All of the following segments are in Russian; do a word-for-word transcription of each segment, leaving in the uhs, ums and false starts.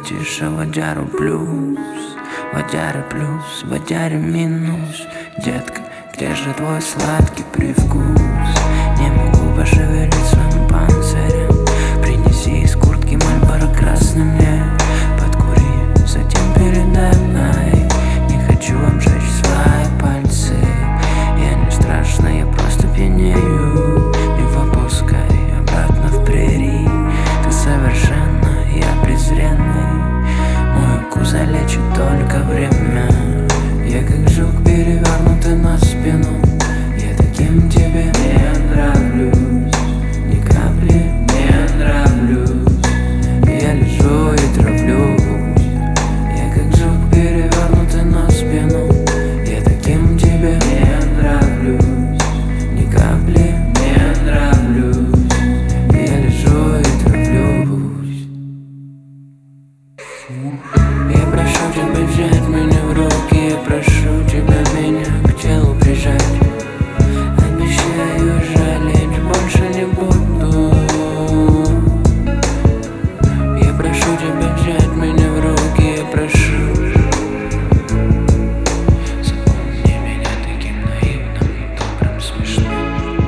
тише, водяру плюс, водяры плюс, водяры минус. Детка, где же твой сладкий привкус? Не могу пошевелить своим панцирем. Принеси из куртки Мальборо красный мне. Подкури, затем передай. Не хочу обжечь свои пальцы. Я не страшно, я просто пьянею. Не выпускай обратно в прерий. Ты совершенно, я презренный. Мой укус залечит только время. Я как жук, перевернутый на спину. Я таким тебе не нравлюсь, ни капли не нравлюсь. Я лежу и травлюсь. Я как жук, перевернутый на спину. Я таким тебе не нравлюсь, ни капли не нравлюсь. Я лежу и травлюсь. Я прошу тебя взять меня в руки. Я прошу тебя меня к телу прижать. Обещаю, жалеть больше не буду. Я прошу тебя взять меня в руки. Я прошу. Запомни меня таким наивным, добрым, смешным.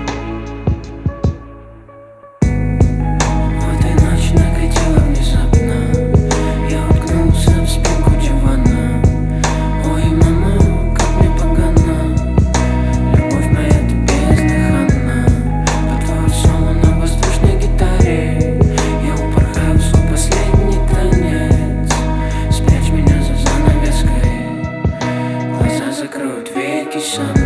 Вот и ночь накатила внезапно. Я уткнулся в спинку дивана. Ой, мама, как мне погано. Любовь моя, ты бездыханна. Под твое соло на воздушной гитаре я упорхаю в свой последний танец. Спрячь меня за занавеской. Глаза закроют веки сами.